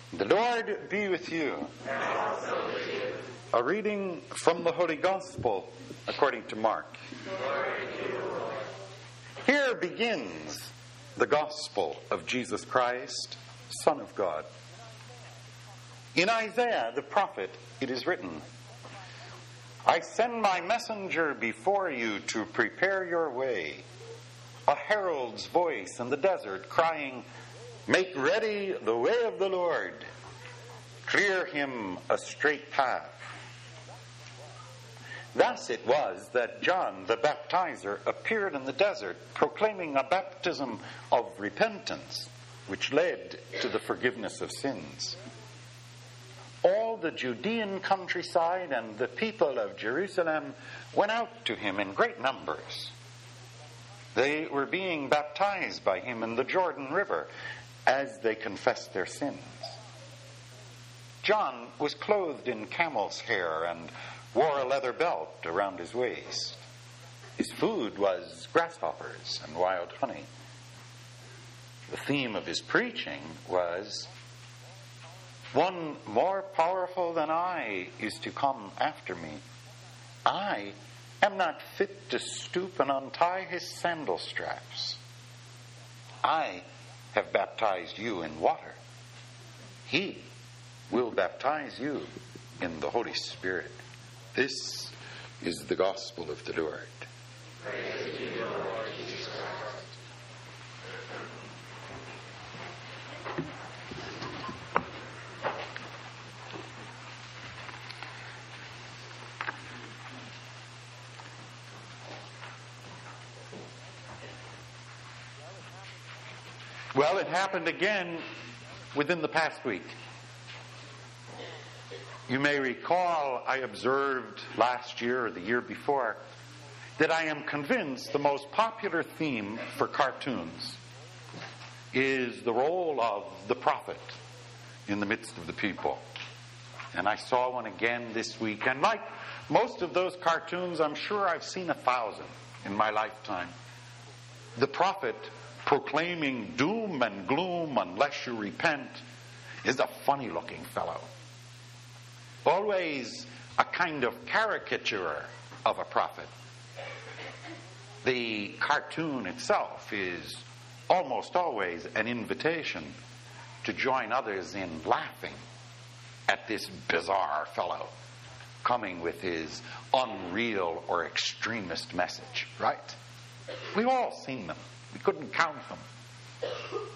The Lord be with you. And also with you. A reading from the Holy Gospel according to Mark. Glory to you, Lord. Here begins the Gospel of Jesus Christ, Son of God. In Isaiah the prophet it is written, I send my messenger before you to prepare your way. A herald's voice in the desert crying, make ready the way of the Lord. Clear him a straight path. Thus it was that John the Baptizer appeared in the desert, proclaiming a baptism of repentance, which led to the forgiveness of sins. All the Judean countryside and the people of Jerusalem went out to him in great numbers. They were being baptized by him in the Jordan River as they confessed their sins. John was clothed in camel's hair and wore a leather belt around his waist. His food was grasshoppers and wild honey. The theme of his preaching was, one more powerful than I is to come after me. I am not fit to stoop and untie his sandal straps. I have baptized you in water. He will baptize you in the Holy Spirit. This is the gospel of the Lord. Praise to you, Lord Jesus Christ. Well, it happened again within the past week. You may recall I observed last year or the year before that I am convinced the most popular theme for cartoons is the role of the prophet in the midst of the people. And I saw one again this week. And like most of those cartoons, I'm sure I've seen 1,000 in my lifetime. The prophet proclaiming doom and gloom unless you repent is a funny-looking fellow. Always a kind of caricature of a prophet. The cartoon itself is almost always an invitation to join others in laughing at this bizarre fellow coming with his unreal or extremist message, right? We've all seen them. We couldn't count them.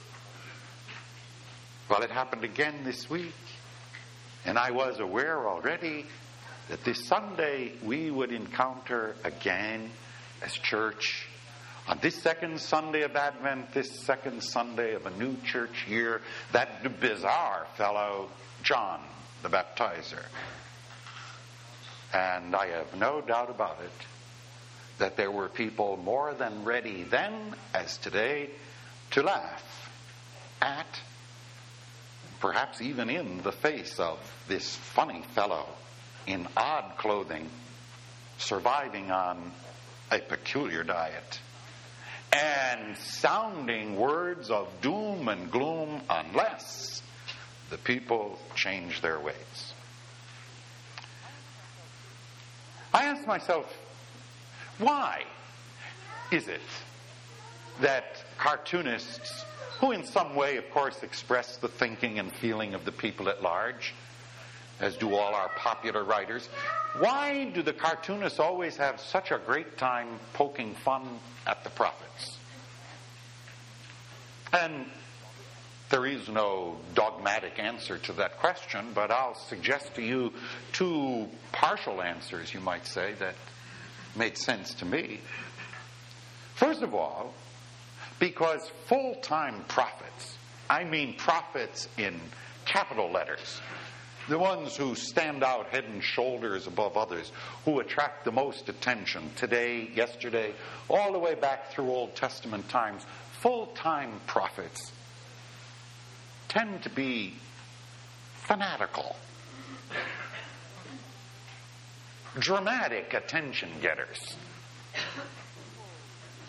Well, it happened again this week. And I was aware already that this Sunday we would encounter again as church, on this second Sunday of Advent, this second Sunday of a new church year, that bizarre fellow, John the Baptizer. And I have no doubt about it that there were people more than ready then as today to laugh at, perhaps even in the face of this funny fellow in odd clothing, surviving on a peculiar diet, and sounding words of doom and gloom unless the people change their ways. I asked myself, why is it that cartoonists, who in some way, of course, express the thinking and feeling of the people at large, as do all our popular writers, why do the cartoonists always have such a great time poking fun at the prophets? And there is no dogmatic answer to that question, but I'll suggest to you two partial answers, you might say, that made sense to me. First of all, because full-time prophets, I mean prophets in capital letters, the ones who stand out head and shoulders above others, who attract the most attention today, yesterday, all the way back through Old Testament times, full-time prophets tend to be fanatical, dramatic attention getters.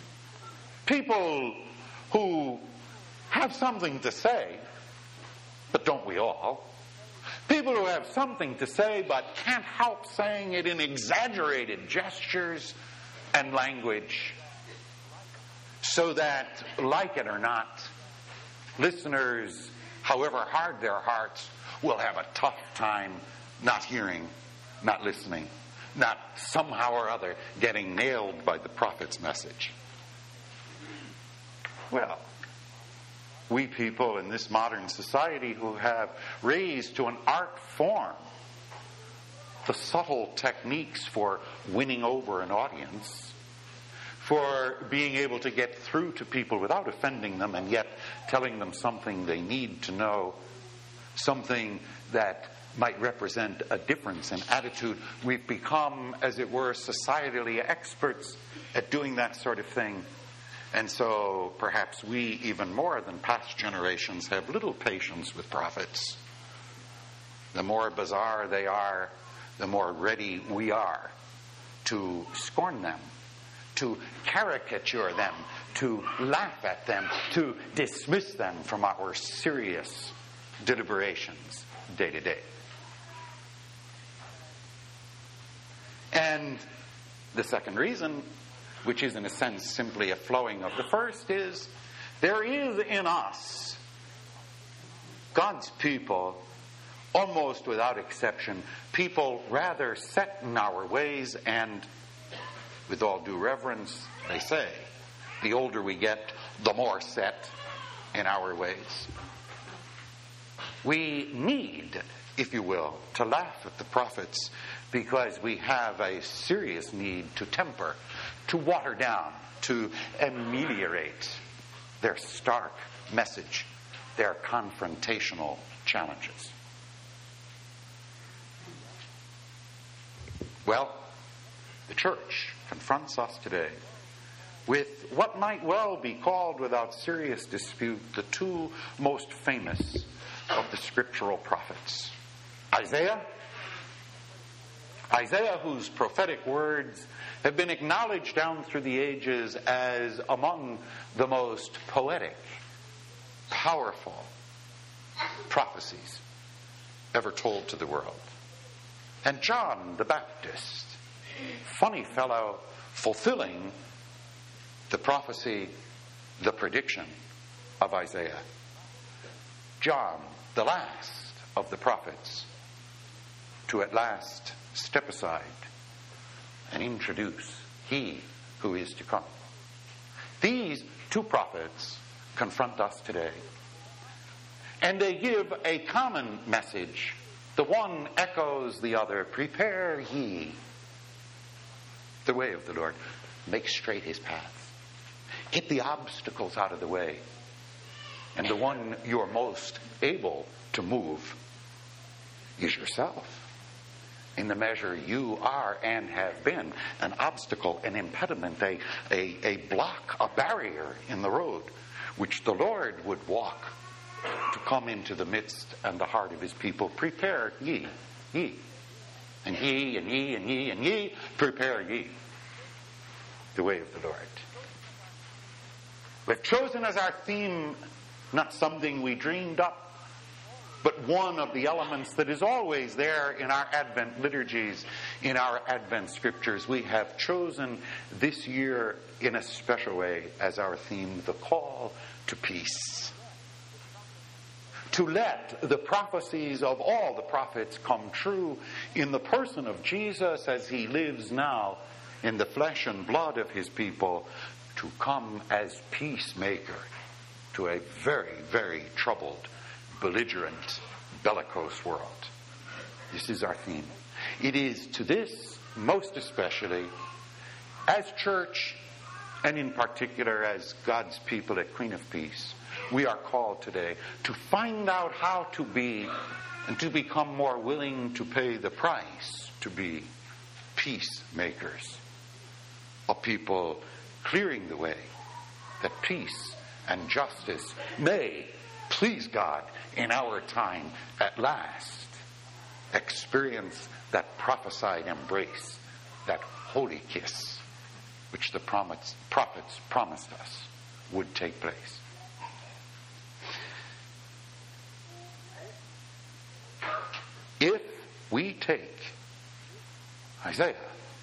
People who have something to say But don't we all? People who have something to say but can't help saying it in exaggerated gestures and language, so that, like it or not, listeners, however hard their hearts, will have a tough time not hearing, not listening, not somehow or other getting nailed by the prophet's message. Well, we people in this modern society who have raised to an art form the subtle techniques for winning over an audience, for being able to get through to people without offending them and yet telling them something they need to know, something that might represent a difference in attitude. We've become, as it were, societally experts at doing that sort of thing. And so perhaps we, even more than past generations, have little patience with prophets. The more bizarre they are, the more ready we are to scorn them, to caricature them, to laugh at them, to dismiss them from our serious deliberations day to day. And the second reason, which is in a sense simply a flowing of the first, is there is in us, God's people, almost without exception, people rather set in our ways, and with all due reverence, they say, the older we get, the more set in our ways. We need, if you will, to laugh at the prophets because we have a serious need to temper, to water down, to ameliorate their stark message, their confrontational challenges. Well, the church confronts us today with what might well be called, without serious dispute, the two most famous of the scriptural prophets. Isaiah, whose prophetic words have been acknowledged down through the ages as among the most poetic, powerful prophecies ever told to the world. And John the Baptist, funny fellow, fulfilling the prophecy, the prediction of Isaiah. John, the last of the prophets, to at last step aside and introduce he who is to come. These two prophets confront us today, and they give a common message. The one echoes the other. Prepare ye the way of the Lord. Make straight his path. Get the obstacles out of the way. And the one you're most able to move is yourself. In the measure you are and have been an obstacle, an impediment, a block, a barrier in the road, which the Lord would walk to come into the midst and the heart of his people. Prepare ye. And ye, and ye, and ye, and ye, prepare ye the way of the Lord. We've chosen as our theme not something we dreamed up, but one of the elements that is always there in our Advent liturgies, in our Advent scriptures. We have chosen this year in a special way as our theme, the call to peace. To let the prophecies of all the prophets come true in the person of Jesus as he lives now in the flesh and blood of his people, to come as peacemaker to a very, very troubled, belligerent, bellicose world. This is our theme. It is to this, most especially, as church, and in particular as God's people at Queen of Peace, we are called today to find out how to be and to become more willing to pay the price to be peacemakers, a people clearing the way that peace and justice may, please God, in our time at last experience that prophesied embrace, that holy kiss, which the prophets promised us would take place. we take Isaiah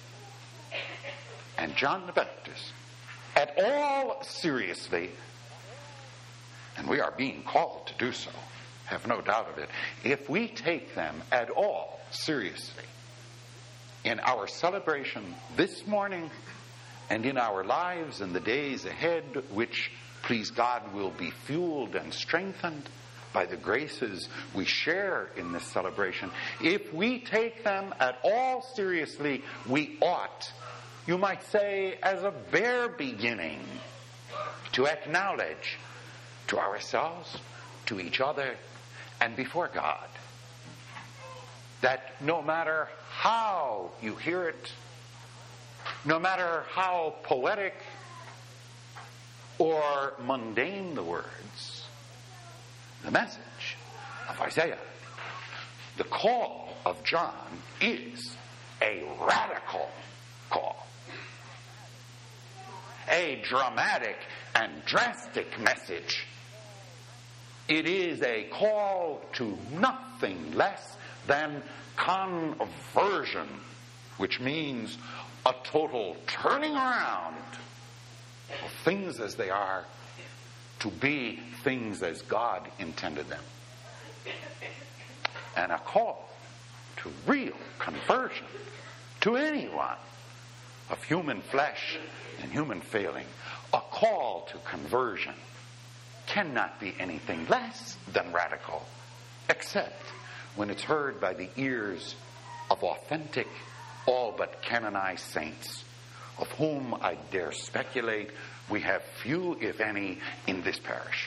and John the Baptist at all seriously, and we are being called to do so, have no doubt of it, if we take them at all seriously in our celebration this morning and in our lives in the days ahead, which, please God, will be fueled and strengthened by the graces we share in this celebration, if we take them at all seriously, we ought, you might say, as a bare beginning, to acknowledge to ourselves, to each other, and before God, that no matter how you hear it, no matter how poetic or mundane the words, the message of Isaiah, the call of John, is a radical call. A dramatic and drastic message. It is a call to nothing less than conversion, which means a total turning around of things as they are to be things as God intended them. And a call to real conversion to anyone of human flesh and human failing. A call to conversion cannot be anything less than radical, except when it's heard by the ears of authentic, all but canonized saints, of whom I dare speculate we have few, if any, in this parish.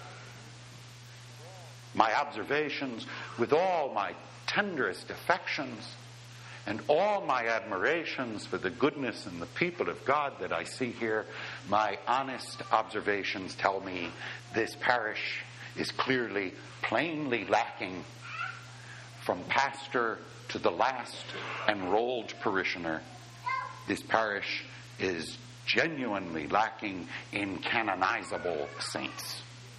My observations, with all my tenderest affections and all my admirations for the goodness and the people of God that I see here, my honest observations tell me this parish is clearly, plainly lacking, from pastor to the last enrolled parishioner. This parish is genuinely lacking in canonizable saints.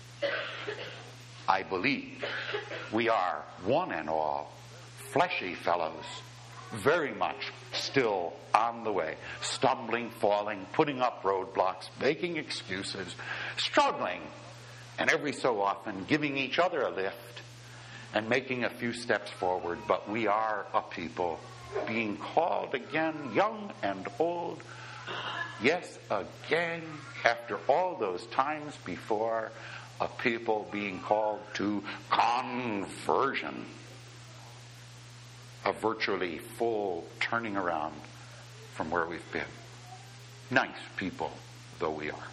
I believe we are, one and all, fleshy fellows, very much still on the way, stumbling, falling, putting up roadblocks, making excuses, struggling, and every so often giving each other a lift and making a few steps forward. But we are a people being called again, young and old, yes, again, after all those times before, a people being called to conversion, a virtually full turning around from where we've been. Nice people though we are.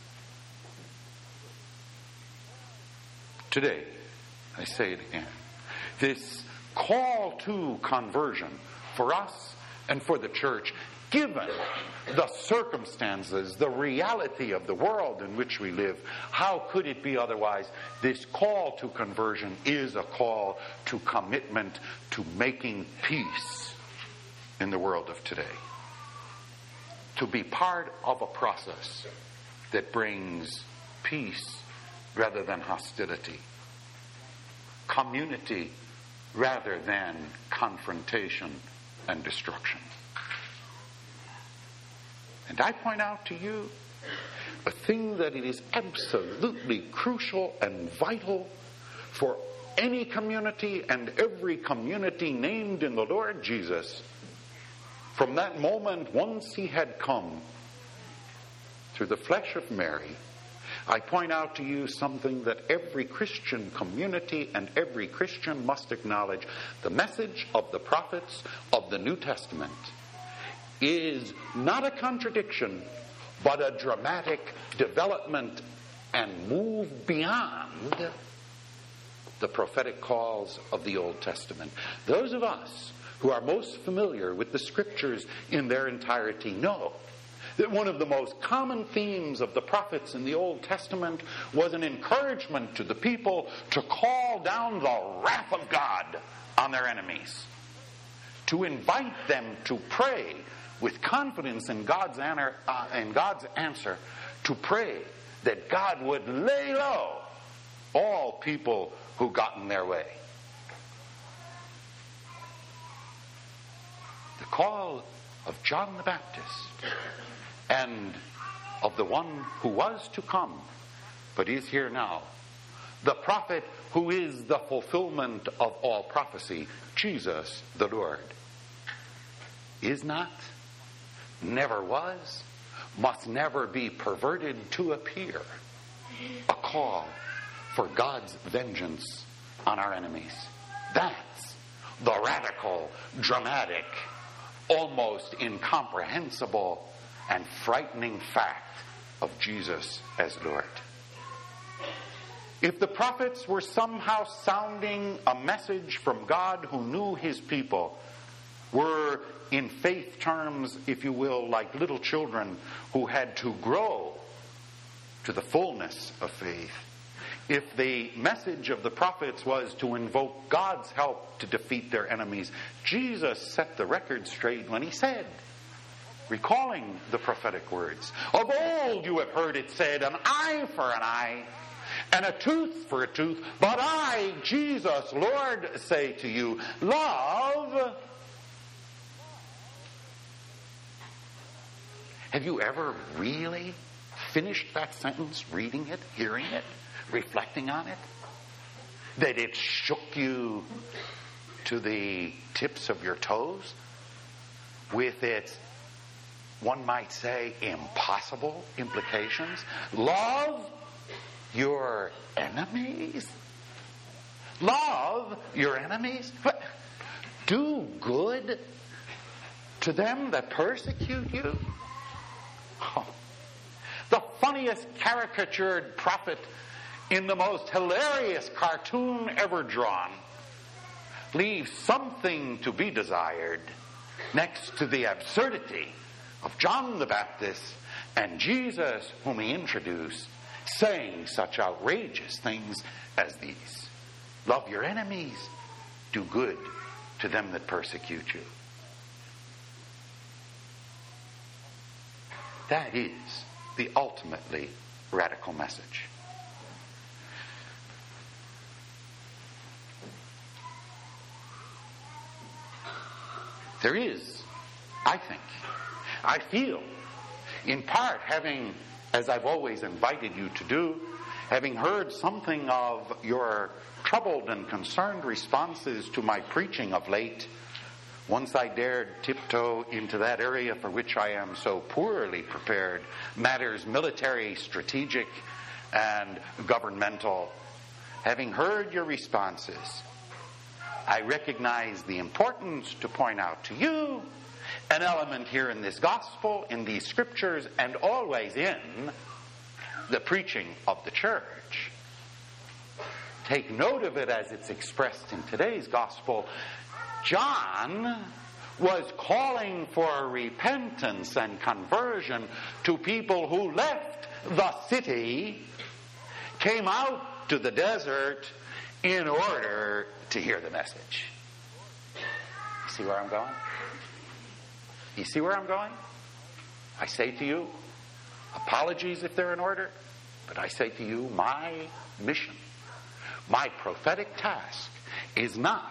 Today, I say it again, this call to conversion for us and for the church, given the circumstances, the reality of the world in which we live, how could it be otherwise? This call to conversion is a call to commitment to making peace in the world of today. To be part of a process that brings peace rather than hostility, community rather than confrontation and destruction. And I point out to you a thing that it is absolutely crucial and vital for any community and every community named in the Lord Jesus. From that moment, once he had come through the flesh of Mary, I point out to you something that every Christian community and every Christian must acknowledge. The message of the prophets of the New Testament is not a contradiction, but a dramatic development and move beyond the prophetic calls of the Old Testament. Those of us who are most familiar with the Scriptures in their entirety know that one of the most common themes of the prophets in the Old Testament was an encouragement to the people to call down the wrath of God on their enemies, to invite them to pray with confidence in God's answer, to pray that God would lay low all people who got in their way. The call of John the Baptist and of the one who was to come, but is here now. The prophet who is the fulfillment of all prophecy, Jesus the Lord. Is not, never was, must never be perverted to appear a call for God's vengeance on our enemies. That's the radical, dramatic, almost incomprehensible and frightening fact of Jesus as Lord. If the prophets were somehow sounding a message from God who knew his people, were in faith terms, if you will, like little children who had to grow to the fullness of faith, if the message of the prophets was to invoke God's help to defeat their enemies, Jesus set the record straight when he said, recalling the prophetic words, "Of old you have heard it said, an eye for an eye, and a tooth for a tooth. But I, Jesus, Lord, say to you, love." Have you ever really finished that sentence, reading it, hearing it, reflecting on it? That it shook you to the tips of your toes with its, one might say, impossible implications? Love your enemies? Love your enemies? What? Do good to them that persecute you? Oh. The funniest caricatured prophet in the most hilarious cartoon ever drawn leaves something to be desired next to the absurdity of John the Baptist and Jesus, whom he introduced, saying such outrageous things as these. Love your enemies. Do good to them that persecute you. That is the ultimately radical message. There is, I think, I feel, in part having, as I've always invited you to do, having heard something of your troubled and concerned responses to my preaching of late, once I dared tiptoe into that area for which I am so poorly prepared, matters military, strategic, and governmental. Having heard your responses, I recognize the importance to point out to you an element here in this gospel, in these scriptures, and always in the preaching of the church. Take note of it as it's expressed in today's gospel. John was calling for repentance and conversion to people who left the city, came out to the desert in order to hear the message. You see where I'm going? You see where I'm going? I say to you, apologies if they're in order, but I say to you, my mission, my prophetic task is not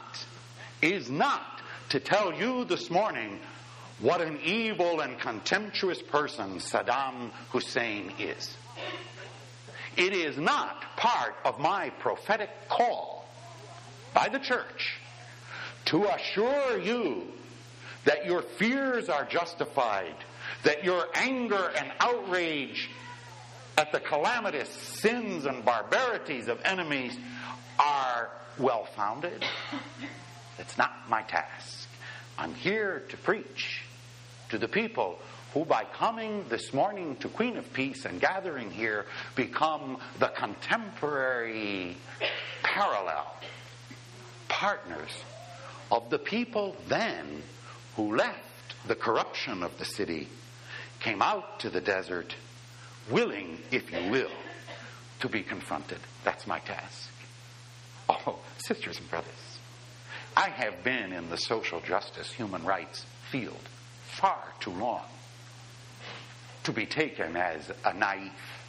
to tell you this morning what an evil and contemptuous person Saddam Hussein is. It is not part of my prophetic call by the church to assure you that your fears are justified, that your anger and outrage at the calamitous sins and barbarities of enemies are well-founded. It's not my task. I'm here to preach to the people who, by coming this morning to Queen of Peace and gathering here, become the contemporary parallel partners of the people then who left the corruption of the city, came out to the desert, willing, if you will, to be confronted. That's my task. Oh, sisters and brothers, I have been in the social justice, human rights field far too long to be taken as a naive,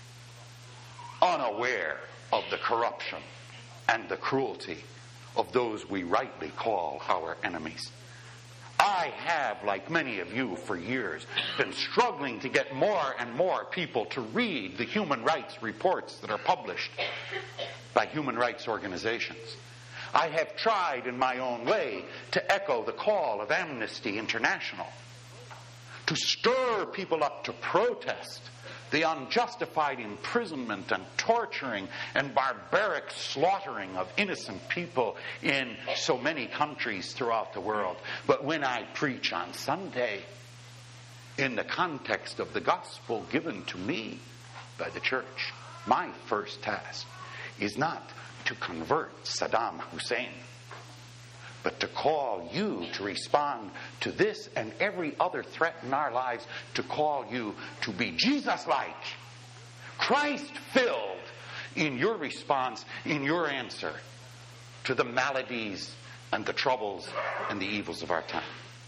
unaware of the corruption and the cruelty of those we rightly call our enemies. I have, like many of you for years, been struggling to get more and more people to read the human rights reports that are published by human rights organizations. I have tried in my own way to echo the call of Amnesty International, to stir people up to protest the unjustified imprisonment and torturing and barbaric slaughtering of innocent people in so many countries throughout the world. But when I preach on Sunday, in the context of the gospel given to me by the church, my first task is not to convert Saddam Hussein, but to call you to respond to this and every other threat in our lives, to call you to be Jesus-like, Christ-filled in your response, in your answer to the maladies and the troubles and the evils of our time.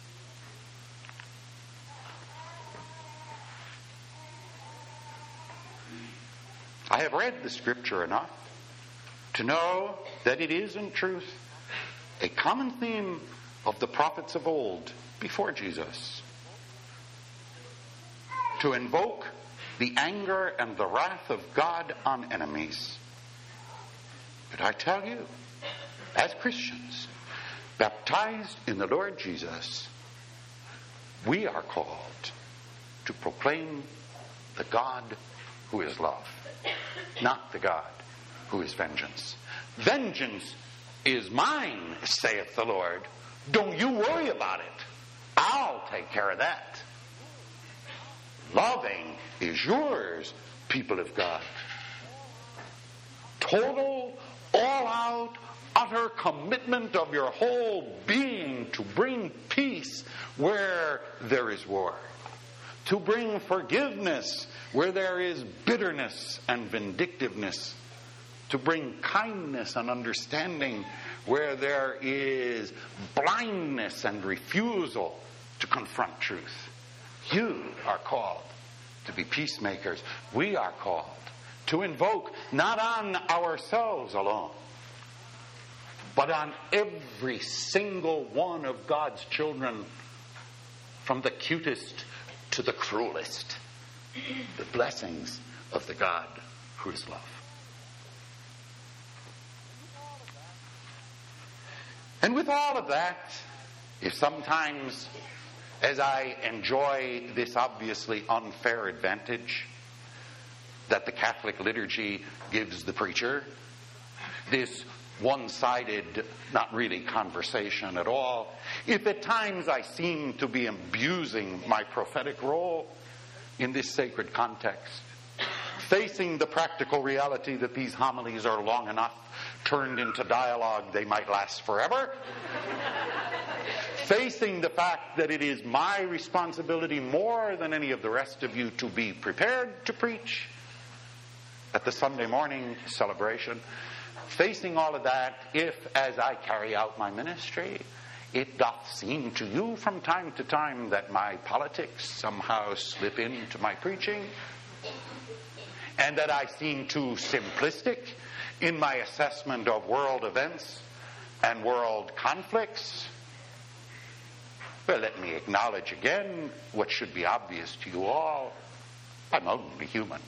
I have read the Scripture enough to know that it is in truth a common theme of the prophets of old before Jesus, to invoke the anger and the wrath of God on enemies. But I tell you, as Christians, baptized in the Lord Jesus, we are called to proclaim the God who is love, not the God who is vengeance. Vengeance is mine, saith the Lord. Don't you worry about it. I'll take care of that. Loving is yours, people of God. Total, all-out, utter commitment of your whole being to bring peace where there is war, to bring forgiveness where there is bitterness and vindictiveness, to bring kindness and understanding where there is blindness and refusal to confront truth. You are called to be peacemakers. We are called to invoke not on ourselves alone, but on every single one of God's children, from the cutest to the cruelest, the blessings of the God who is love. And with all of that, if sometimes, as I enjoy this obviously unfair advantage that the Catholic liturgy gives the preacher, this one-sided, not really conversation at all, if at times I seem to be abusing my prophetic role in this sacred context, facing the practical reality that these homilies are long enough, turned into dialogue they might last forever, facing the fact that it is my responsibility more than any of the rest of you to be prepared to preach at the Sunday morning celebration, facing all of that, if as I carry out my ministry, it doth seem to you from time to time that my politics somehow slip into my preaching, and that I seem too simplistic in my assessment of world events and world conflicts, well, let me acknowledge again what should be obvious to you all. I'm only human.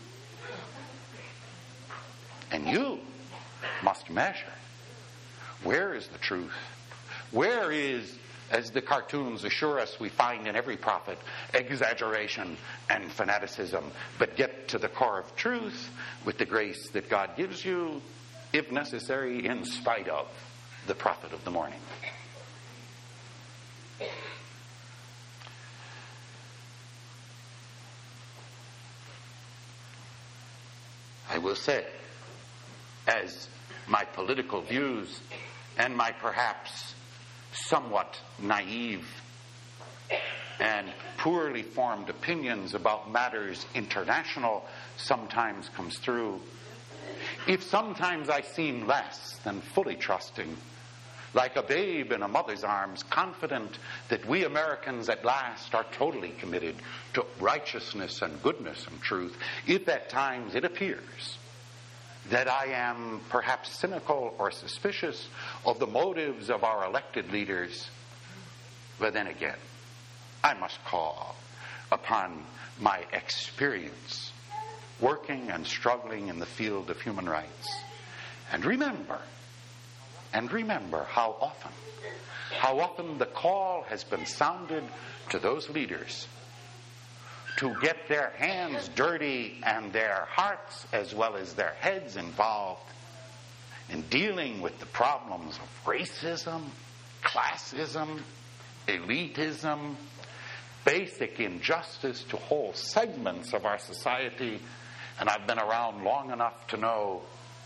And you must measure. Where is the truth? Where is, as the cartoons assure us we find in every prophet, exaggeration and fanaticism? But get to the core of truth with the grace that God gives you, if necessary, in spite of the prophet of the morning. I will say, as my political views and my perhaps somewhat naive and poorly formed opinions about matters international sometimes comes through, if sometimes I seem less than fully trusting, like a babe in a mother's arms, confident that we Americans at last are totally committed to righteousness and goodness and truth, if at times it appears that I am perhaps cynical or suspicious of the motives of our elected leaders, But then again, I must call upon my experience working and struggling in the field of human rights. And remember how often the call has been sounded to those leaders to get their hands dirty and their hearts as well as their heads involved in dealing with the problems of racism, classism, elitism, basic injustice to whole segments of our society. And I've been around long enough to know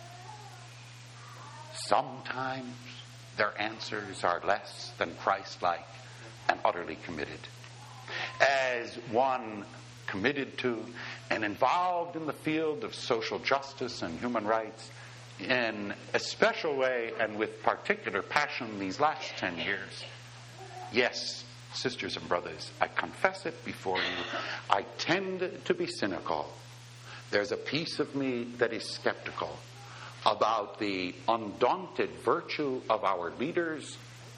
sometimes their answers are less than Christ-like and utterly committed. As one committed to and involved in the field of social justice and human rights in a special way and with particular passion these last 10 years, yes, sisters and brothers, I confess it before you, I tend to be cynical. There's a piece of me that is skeptical about the undaunted virtue of our leaders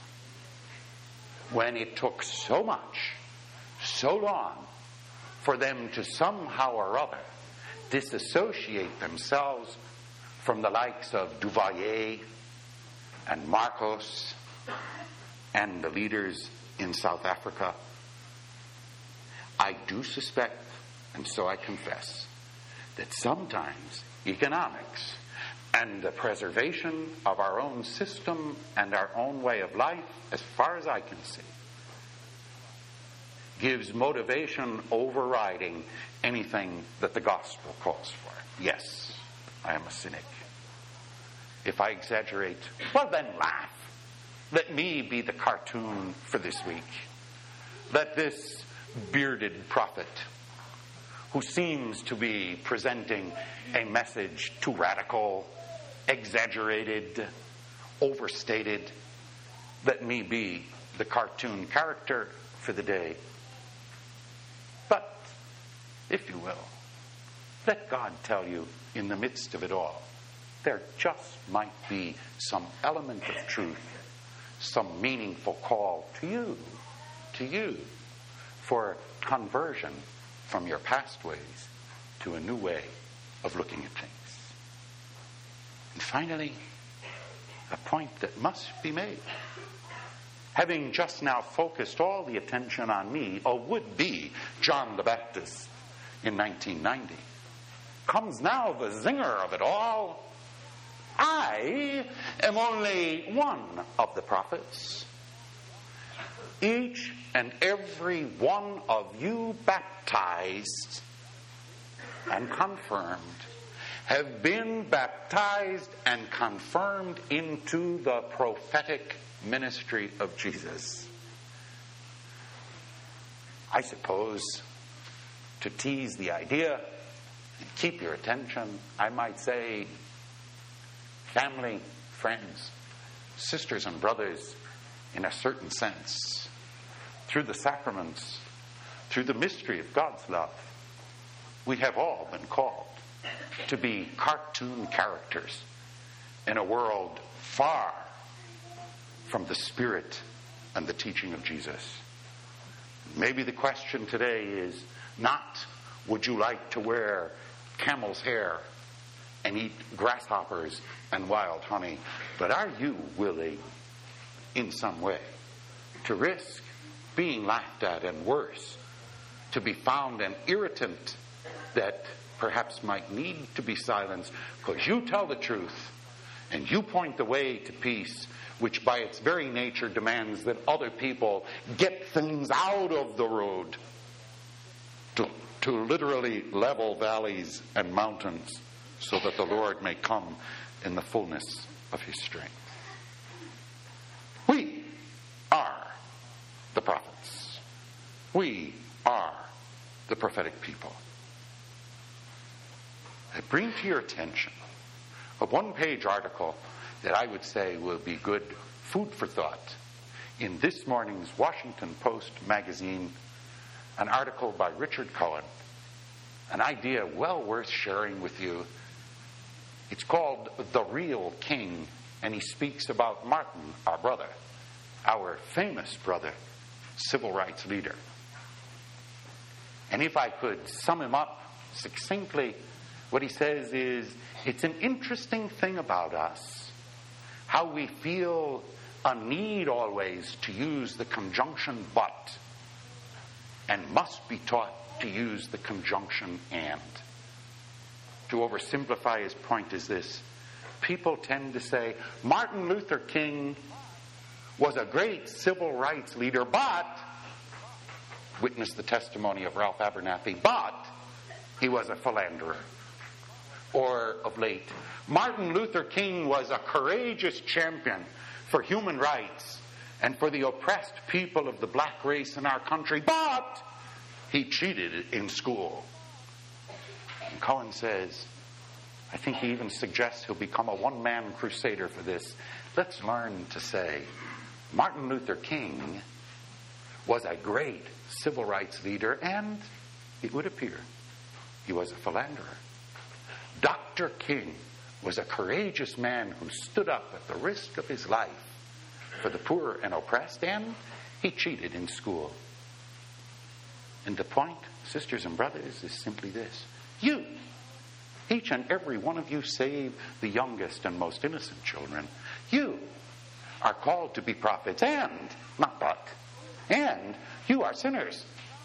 when it took so much, so long, for them to somehow or other disassociate themselves from the likes of Duvalier and Marcos and the leaders in South Africa. I do suspect, and so I confess, that sometimes economics and the preservation of our own system and our own way of life, as far as I can see, gives motivation overriding anything that the gospel calls for. Yes, I am a cynic. If I exaggerate, well then laugh. Let me be the cartoon for this week. Let this bearded prophet, who seems to be presenting a message too radical, exaggerated, overstated, let me be the cartoon character for the day. But, if you will, let God tell you in the midst of it all, there just might be some element of truth, some meaningful call to you, for conversion from your past ways to a new way of looking at things. And finally, a point that must be made. Having just now focused all the attention on me, a would-be John the Baptist in 1990, comes now the zinger of it all. I am only one of the prophets. Each and every one of you baptized and confirmed have been baptized and confirmed into the prophetic ministry of Jesus. I suppose, to tease the idea and keep your attention, I might say, family, friends, sisters and brothers, in a certain sense, through the sacraments, through the mystery of God's love, we have all been called to be cartoon characters in a world far from the spirit and the teaching of Jesus. Maybe the question today is not, would you like to wear camel's hair and eat grasshoppers and wild honey, but are you willing in some way to risk being laughed at and worse, to be found an irritant that perhaps might need to be silenced because you tell the truth and you point the way to peace, which by its very nature demands that other people get things out of the road to literally level valleys and mountains so that the Lord may come in the fullness of his strength. We are the prophets. We are the prophetic people. I bring to your attention a one-page article that I would say will be good food for thought in this morning's Washington Post magazine, an article by Richard Cohen, an idea well worth sharing with you. It's called The Real King, and he speaks about Martin, our brother, our famous brother civil rights leader. And if I could sum him up succinctly, what he says is, it's an interesting thing about us, how we feel a need always to use the conjunction but, and must be taught to use the conjunction and. To oversimplify his point is this: people tend to say, Martin Luther King was a great civil rights leader, but, witness the testimony of Ralph Abernathy, but he was a philanderer. Or, of late, Martin Luther King was a courageous champion for human rights and for the oppressed people of the black race in our country, but he cheated in school. And Cohen says, I think he even suggests he'll become a one-man crusader for this. Let's learn to say, Martin Luther King was a great civil rights leader, and it would appear he was a philanderer. Dr. King was a courageous man who stood up at the risk of his life for the poor and oppressed, and he cheated in school. And the point, sisters and brothers, is simply this: you, each and every one of you, save the youngest and most innocent children, you are called to be prophets, and, not but, and you are sinners.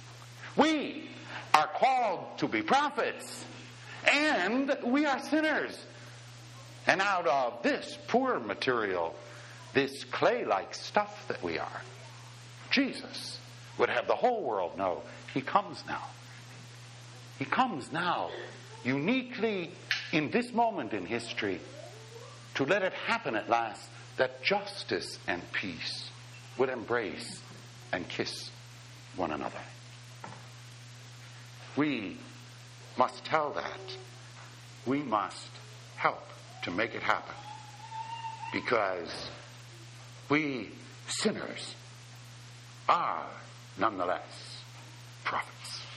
We are called to be prophets, and we are sinners. And out of this poor material, this clay-like stuff that we are, Jesus would have the whole world know he comes now. He comes now, uniquely in this moment in history, to let it happen at last that justice and peace would embrace and kiss one another. We must tell that. We must help to make it happen, because we sinners are nonetheless prophets.